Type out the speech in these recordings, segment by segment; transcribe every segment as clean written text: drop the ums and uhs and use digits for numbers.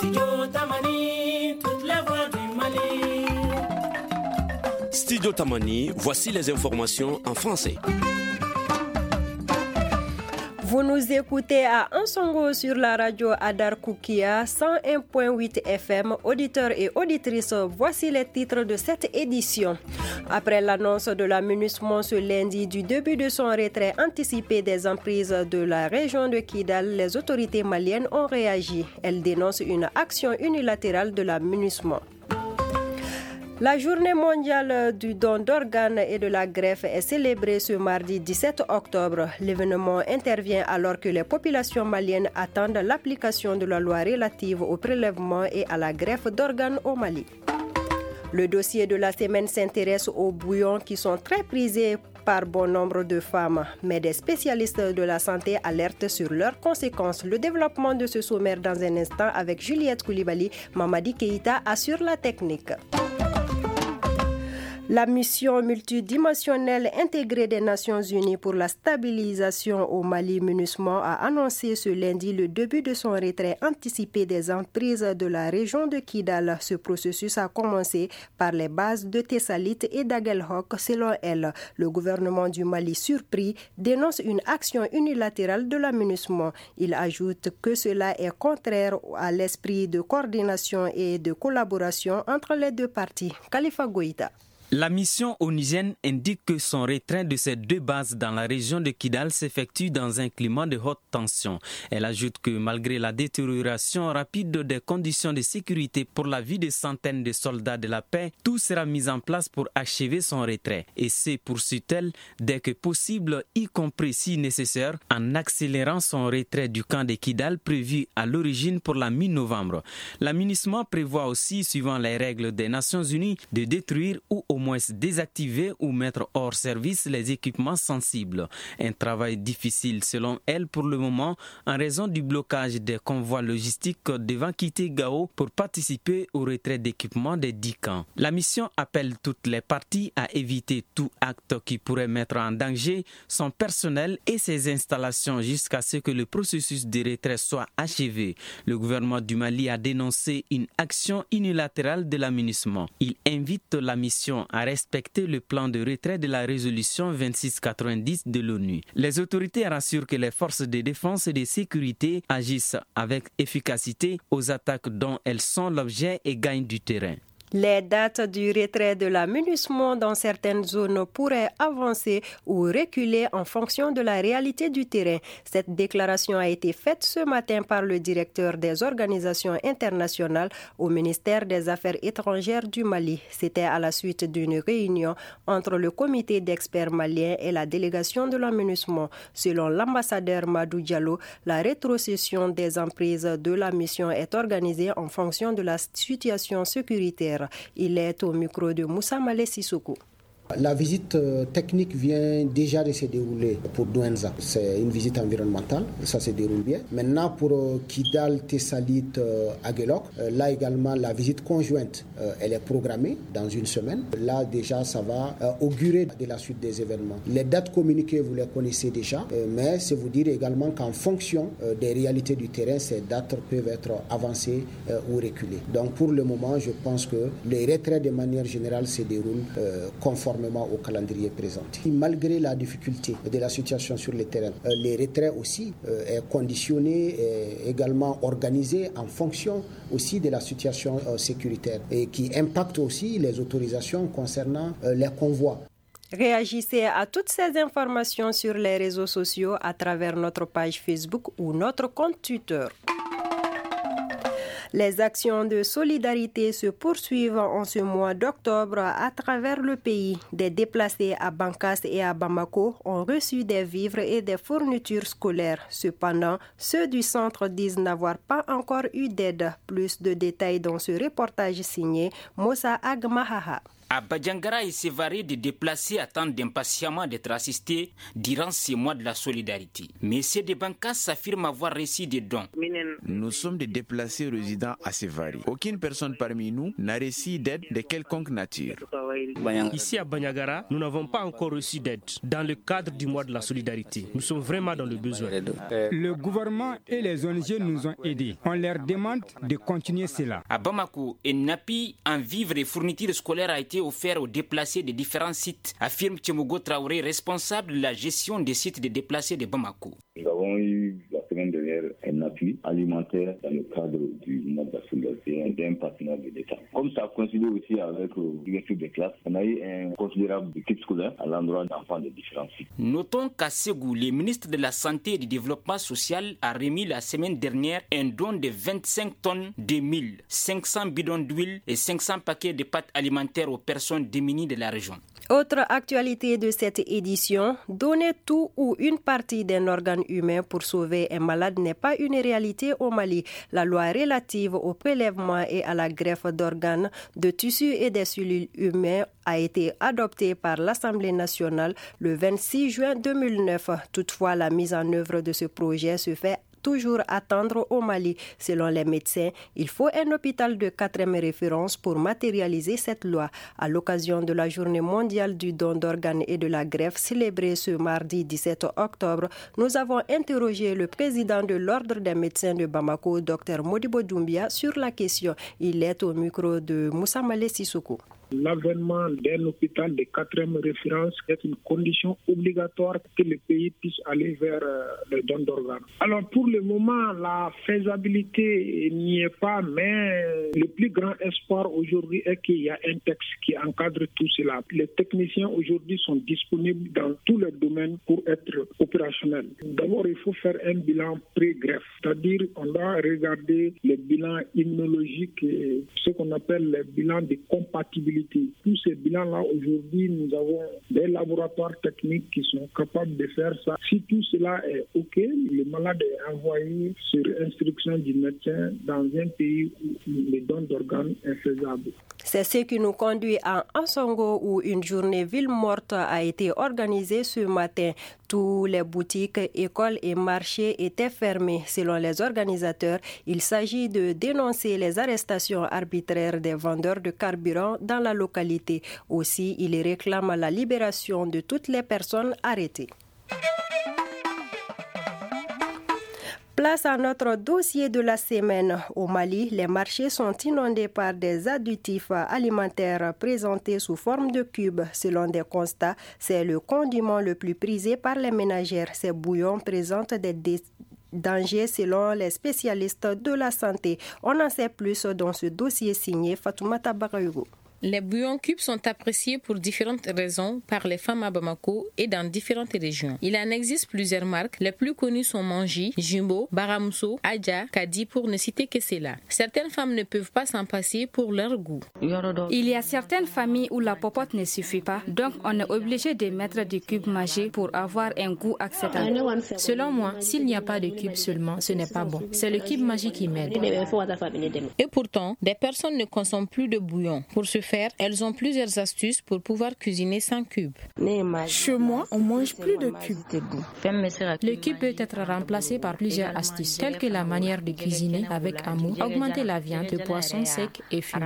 Studio Tamani, voici les informations en français. Vous nous écoutez à Ansongo sur la radio Adar Koukia 101.8 FM. Auditeurs et auditrices, voici les titres de cette édition. Après l'annonce de la MINUSMA ce lundi du début de son retrait anticipé des emprises de la région de Kidal, les autorités maliennes ont réagi. Elles dénoncent une action unilatérale de la MINUSMA. La journée mondiale du don d'organes et de la greffe est célébrée ce mardi 17 octobre. L'événement intervient alors que les populations maliennes attendent l'application de la loi relative au prélèvement et à la greffe d'organes au Mali. Le dossier de la semaine s'intéresse aux bouillons qui sont très prisés par bon nombre de femmes, mais des spécialistes de la santé alertent sur leurs conséquences. Le développement de ce sommaire dans un instant avec Juliette Koulibaly, Mamadi Keïta assure la technique. La mission multidimensionnelle intégrée des Nations Unies pour la stabilisation au Mali, MINUSMA, a annoncé ce lundi le début de son retrait anticipé des emprises de la région de Kidal. Ce processus a commencé par les bases de Tessalit et d'Aguelhok. Selon elle, le gouvernement du Mali, surpris, dénonce une action unilatérale de la MINUSMA. Il ajoute que cela est contraire à l'esprit de coordination et de collaboration entre les deux parties. Khalifa Goïta. La mission onusienne indique que son retrait de ces deux bases dans la région de Kidal s'effectue dans un climat de haute tension. Elle ajoute que malgré la détérioration rapide des conditions de sécurité pour la vie de centaines de soldats de la paix, tout sera mis en place pour achever son retrait. Et c'est, poursuit-elle, dès que possible, y compris si nécessaire, en accélérant son retrait du camp de Kidal prévu à l'origine pour la mi-novembre. La MINUSMA prévoit aussi, suivant les règles des Nations Unies, de détruire ou au moins désactiver ou mettre hors service les équipements sensibles. Un travail difficile selon elle pour le moment en raison du blocage des convois logistiques devant quitter Gao pour participer au retrait d'équipements des 10 camps. La mission appelle toutes les parties à éviter tout acte qui pourrait mettre en danger son personnel et ses installations jusqu'à ce que le processus de retrait soit achevé. Le gouvernement du Mali a dénoncé une action unilatérale de la MINUSMA. Il invite la mission à respecter le plan de retrait de la résolution 2690 de l'ONU. Les autorités rassurent que les forces de défense et de sécurité agissent avec efficacité aux attaques dont elles sont l'objet et gagnent du terrain. Les dates du retrait de la MINUSMA dans certaines zones pourraient avancer ou reculer en fonction de la réalité du terrain. Cette déclaration a été faite ce matin par le directeur des organisations internationales au ministère des Affaires étrangères du Mali. C'était à la suite d'une réunion entre le comité d'experts maliens et la délégation de la MINUSMA. Selon l'ambassadeur Madou Diallo, la rétrocession des emprises de la mission est organisée en fonction de la situation sécuritaire. Il est au micro de Moussa Malé Sissoko. La visite technique vient déjà de se dérouler pour Douenza. C'est une visite environnementale, ça se déroule bien. Maintenant pour Kidal, Tessalit, Aguelhok, là également la visite conjointe, elle est programmée dans une semaine. Là déjà ça va augurer de la suite des événements. Les dates communiquées vous les connaissez déjà, mais c'est vous dire également qu'en fonction des réalités du terrain, ces dates peuvent être avancées ou reculées. Donc pour le moment, je pense que les retraits de manière générale se déroulent conformément au calendrier présenté. Malgré la difficulté de la situation sur le terrain, les retraits aussi est conditionné et également organisé en fonction aussi de la situation sécuritaire et qui impacte aussi les autorisations concernant les convois. Réagissez à toutes ces informations sur les réseaux sociaux à travers notre page Facebook ou notre compte Twitter. Les actions de solidarité se poursuivent en ce mois d'octobre à travers le pays. Des déplacés à Bankas et à Bamako ont reçu des vivres et des fournitures scolaires. Cependant, ceux du centre disent n'avoir pas encore eu d'aide. Plus de détails dans ce reportage signé Moussa Agmahaha. À Badjangara et Sévaré, des déplacés attendent impatiemment d'être assistés durant ces mois de la solidarité. Monsieur de Bankas s'affirme avoir reçu des dons. Nous sommes des déplacés résidents à Sévaré. Aucune personne parmi nous n'a reçu d'aide de quelconque nature. Ici à Banyagara, nous n'avons pas encore reçu d'aide dans le cadre du mois de la solidarité. Nous sommes vraiment dans le besoin. Le gouvernement et les ONG nous ont aidés. On leur demande de continuer cela. À Bamako, un appui en vivres et fournitures scolaires a été offert aux déplacés de différents sites, affirme Tchemogo Traoré, responsable de la gestion des sites des déplacés de Bamako. Nous avons eu la semaine dernière un appui alimentaire dans le cadre du mois de la solidarité d'un partenaire de l'État. Comme ça a coïncidé aussi avec l'ouverture des classes, on a eu un considérable équipe scolaire à l'endroit d'enfants de différents sites. Notons qu'à Ségou, le ministre de la Santé et du Développement social a remis la semaine dernière un don de 25 tonnes de mil, 500 bidons d'huile et 500 paquets de pâtes alimentaires aux personnes démunies de la région. Autre actualité de cette édition, donner tout ou une partie d'un organe humain pour sauver un malade n'est pas une réalité au Mali. La loi relative au prélèvement et à la greffe d'organes, de tissus et des cellules humaines a été adoptée par l'Assemblée nationale le 26 juin 2009. Toutefois, la mise en œuvre de ce projet se fait toujours attendre au Mali. Selon les médecins, il faut un hôpital de 4e référence pour matérialiser cette loi. À l'occasion de la journée mondiale du don d'organes et de la greffe célébrée ce mardi 17 octobre, nous avons interrogé le président de l'Ordre des médecins de Bamako, Dr Modibo Doumbia, sur la question. Il est au micro de Moussa Malé Sissoko. L'avènement d'un hôpital de 4e référence est une condition obligatoire que le pays puisse aller vers le don d'organes. Alors pour le moment, la faisabilité n'y est pas, mais le plus grand espoir aujourd'hui est qu'il y a un texte qui encadre tout cela. Les techniciens aujourd'hui sont disponibles dans tous les domaines pour être opérationnels. D'abord, il faut faire un bilan pré-greffe, c'est-à-dire on doit regarder les bilans immunologiques, ce qu'on appelle les bilans de compatibilité. Tous ces bilans-là, aujourd'hui, nous avons des laboratoires techniques qui sont capables de faire ça. Si tout cela est OK, le malade est envoyé sur instruction du médecin dans un pays où le don d'organes est faisable. C'est ce qui nous conduit à Ansongo où une journée ville morte a été organisée ce matin. Tous les boutiques, écoles et marchés étaient fermés. Selon les organisateurs, il s'agit de dénoncer les arrestations arbitraires des vendeurs de carburant dans la localité. Aussi, ils réclament la libération de toutes les personnes arrêtées. Place à notre dossier de la semaine. Au Mali, les marchés sont inondés par des additifs alimentaires présentés sous forme de cubes. Selon des constats, c'est le condiment le plus prisé par les ménagères. Ces bouillons présentent des dangers selon les spécialistes de la santé. On en sait plus dans ce dossier signé Fatoumata Bakayugo. Les bouillons cubes sont appréciés pour différentes raisons par les femmes à Bamako et dans différentes régions. Il en existe plusieurs marques. Les plus connues sont Manji, Jumbo, Baramousso, Adja, Kadi pour ne citer que cela. Certaines femmes ne peuvent pas s'en passer pour leur goût. Il y a certaines familles où la popote ne suffit pas, donc on est obligé de mettre du cube magique pour avoir un goût acceptable. Selon moi, s'il n'y a pas de cube seulement, ce n'est pas bon. C'est le cube magique qui m'aide. Et pourtant, des personnes ne consomment plus de bouillon. Pour ce faire, elles ont plusieurs astuces pour pouvoir cuisiner sans cube. Chez moi, on mange plus de cubes. Le cube peut être remplacé par plusieurs astuces, telles que la manière de cuisiner avec amour, augmenter la viande de poisson sec et fumé.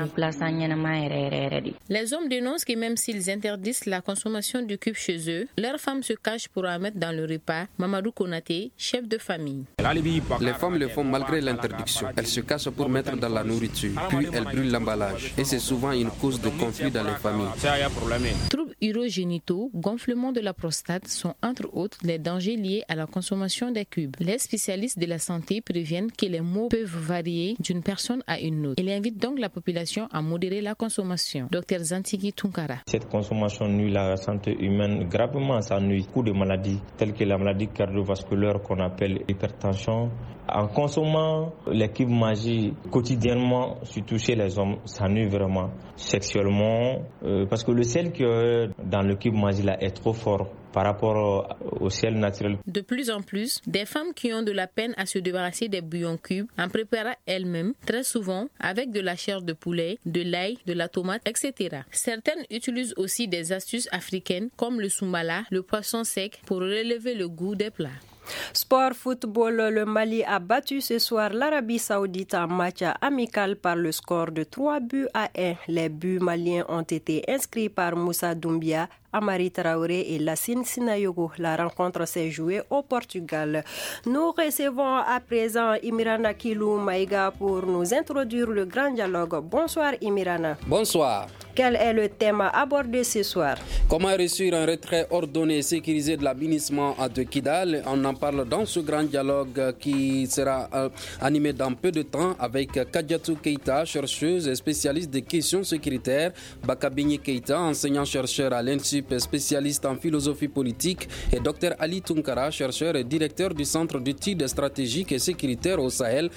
Les hommes dénoncent que même s'ils interdisent la consommation du cube chez eux, leurs femmes se cachent pour en mettre dans le repas. Mamadou Konaté, chef de famille. Les femmes le font malgré l'interdiction. Elles se cachent pour mettre dans la nourriture, puis elles brûlent l'emballage. Et c'est souvent une cause de conflit dans les familles. Troubles urogénitaux, gonflement de la prostate sont entre autres les dangers liés à la consommation des cubes. Les spécialistes de la santé préviennent que les maux peuvent varier d'une personne à une autre. Ils invitent donc la population à modérer la consommation. Dr Zantigi Tunkara. Cette consommation nuit la santé humaine gravement. Ça nuit beaucoup de maladies telles que la maladie cardiovasculaire qu'on appelle hypertension. En consommant les cubes magiques quotidiennement, surtout chez les hommes, ça nuit vraiment sexuellement parce que le sel qui est dans le cube magique là est trop fort par rapport au sel naturel. De plus en plus, des femmes qui ont de la peine à se débarrasser des bouillons cubes en préparent elles-mêmes, très souvent avec de la chair de poulet, de l'ail, de la tomate, etc. Certaines utilisent aussi des astuces africaines comme le soumbala, le poisson sec, pour relever le goût des plats. Sport football, le Mali a battu ce soir l'Arabie Saoudite en match amical par le score de 3-1. Les buts maliens ont été inscrits par Moussa Doumbia, Amari Traoré et Lassine Sinayogo. La rencontre s'est jouée au Portugal. Nous recevons à présent Imirana Kilou Maïga pour nous introduire le grand dialogue. Bonsoir Imirana. Bonsoir. Quel est le thème abordé ce soir? Comment réussir un retrait ordonné et sécurisé de l'aménagement de Kidal? On en parle dans ce grand dialogue qui sera animé dans peu de temps avec Kadiatou Keita, chercheuse et spécialiste des questions sécuritaires, Bakabini Keita, enseignant-chercheur à l'INSUP, spécialiste en philosophie politique, et Dr Ali Tunkara, chercheur et directeur du Centre d'études stratégiques et sécuritaires au Sahel,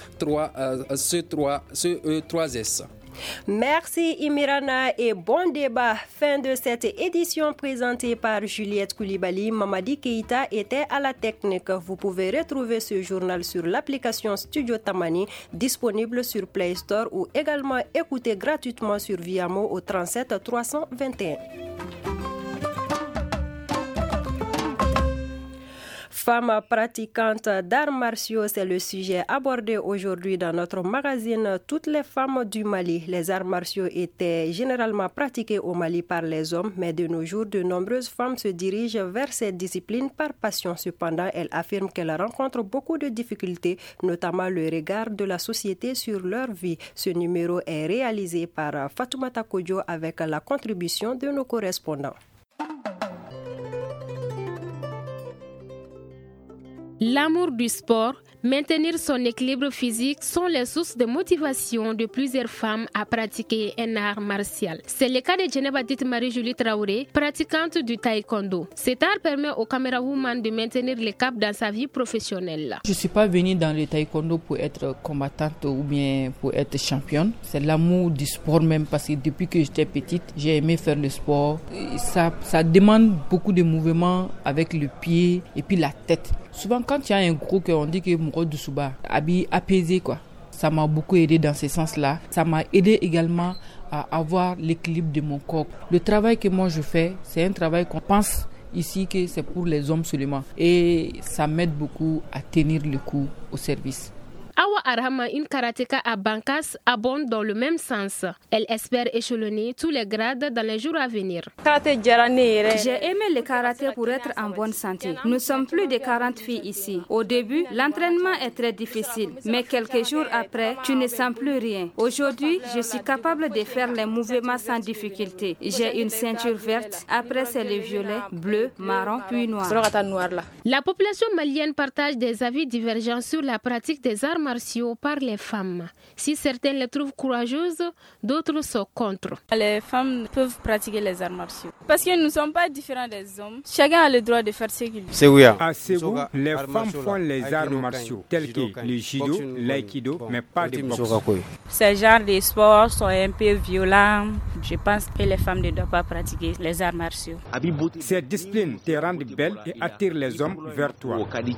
CE3S. Merci Imirana et bon débat. Fin de cette édition présentée par Juliette Koulibaly. Mamadi Keita était à la technique. Vous pouvez retrouver ce journal sur l'application Studio Tamani disponible sur Play Store ou également écouter gratuitement sur Viamo au 37 321. Femmes pratiquantes d'arts martiaux, c'est le sujet abordé aujourd'hui dans notre magazine Toutes les femmes du Mali. Les arts martiaux étaient généralement pratiqués au Mali par les hommes, mais de nos jours, de nombreuses femmes se dirigent vers cette discipline par passion. Cependant, elles affirment qu'elles rencontrent beaucoup de difficultés, notamment le regard de la société sur leur vie. Ce numéro est réalisé par Fatoumata Kodjo avec la contribution de nos correspondants. L'amour du sport, maintenir son équilibre physique sont les sources de motivation de plusieurs femmes à pratiquer un art martial. C'est le cas de Djenebadit Marie-Julie Traoré, pratiquante du taekwondo. Cet art permet aux camérawoman de maintenir le cap dans sa vie professionnelle. Je ne suis pas venue dans le taekwondo pour être combattante ou bien pour être championne. C'est l'amour du sport même parce que depuis que j'étais petite, j'ai aimé faire le sport. Ça demande beaucoup de mouvements avec le pied et puis la tête. Souvent, quand il y a un gros cœur, on dit que Mouro Doussouba a apaisé quoi. Ça m'a beaucoup aidé dans ce sens-là. Ça m'a aidé également à avoir l'équilibre de mon corps. Le travail que moi je fais, c'est un travail qu'on pense ici que c'est pour les hommes seulement. Et ça m'aide beaucoup à tenir le coup au service. Awa Arhama, une karatéka à Bankas, abonde dans le même sens. Elle espère échelonner tous les grades dans les jours à venir. J'ai aimé le karaté pour être en bonne santé. Nous sommes plus de 40 filles ici. Au début, l'entraînement est très difficile, mais quelques jours après, tu ne sens plus rien. Aujourd'hui, je suis capable de faire les mouvements sans difficulté. J'ai une ceinture verte, après c'est le violet, bleu, marron, puis noir. La population malienne partage des avis divergents sur la pratique des arts martiaux par les femmes. Si certaines les trouvent courageuses, d'autres sont contre. Les femmes peuvent pratiquer les arts martiaux parce que nous ne sommes pas différents des hommes. Chacun a le droit de faire ce qu'il veut. À Ségou, les femmes font les arts martiaux tels que le judo, l'aïkido, mais pas de boxe. Ces genres de sports sont un peu violents. Je pense que les femmes ne doivent pas pratiquer les arts martiaux. Ces disciplines te rendent belle et attirent les hommes vers toi.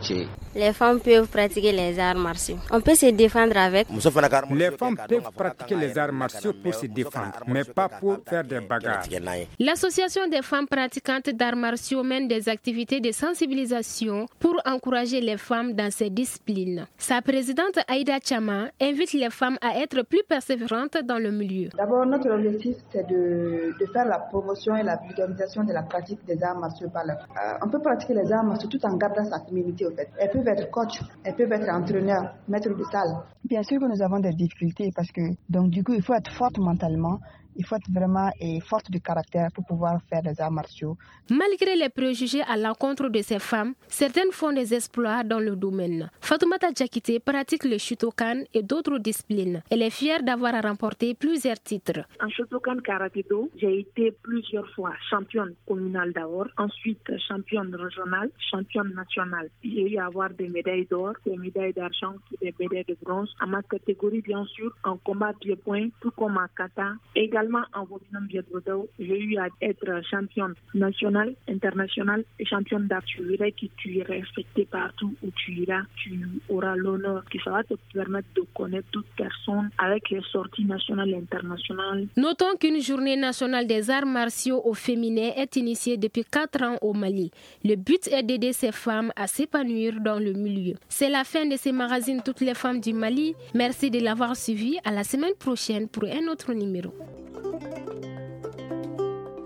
Les femmes peuvent pratiquer les arts martiaux. On peut se défendre avec. Les femmes peuvent pratiquer les arts martiaux pour se défendre, mais pas pour faire des bagarres. L'association des femmes pratiquantes d'arts martiaux mène des activités de sensibilisation pour encourager les femmes dans ces disciplines. Sa présidente Aïda Chama invite les femmes à être plus persévérantes dans le milieu. D'abord, notre objectif, c'est de faire la promotion et la vulgarisation de la pratique des arts martiaux par les femmes. On peut pratiquer les arts martiaux tout en gardant sa féminité, en fait. Elles peuvent être coach, elles peuvent être entraîneurs, maîtres de salle. Bien sûr que nous avons des difficultés parce que, donc, du coup, il faut être forte mentalement. Il faut être vraiment forte de caractère pour pouvoir faire des arts martiaux. Malgré les préjugés à l'encontre de ces femmes, certaines font des exploits dans le domaine. Fatoumata Djakité pratique le Shutokan et d'autres disciplines. Elle est fière d'avoir remporté plusieurs titres. En Shutokan Karaté-Do, j'ai été plusieurs fois championne communale d'abord, ensuite championne régionale, championne nationale. J'ai eu à avoir des médailles d'or, des médailles d'argent, des médailles de bronze. En ma catégorie, bien sûr, en combat pied-point, tout comme en kata, également Également, en Burkina Faso, j'ai eu à être championne nationale, internationale et championne d'Afrique. Tu verras que tu es respecté partout où tu iras. Tu auras l'honneur, que ça va te permettre de connaître toute personne avec les sorties nationales et internationales. Notons qu'une journée nationale des arts martiaux au féminin est initiée depuis 4 ans au Mali. Le but est d'aider ces femmes à s'épanouir dans le milieu. C'est la fin de ces magazines Toutes les femmes du Mali. Merci de l'avoir suivi. À la semaine prochaine pour un autre numéro.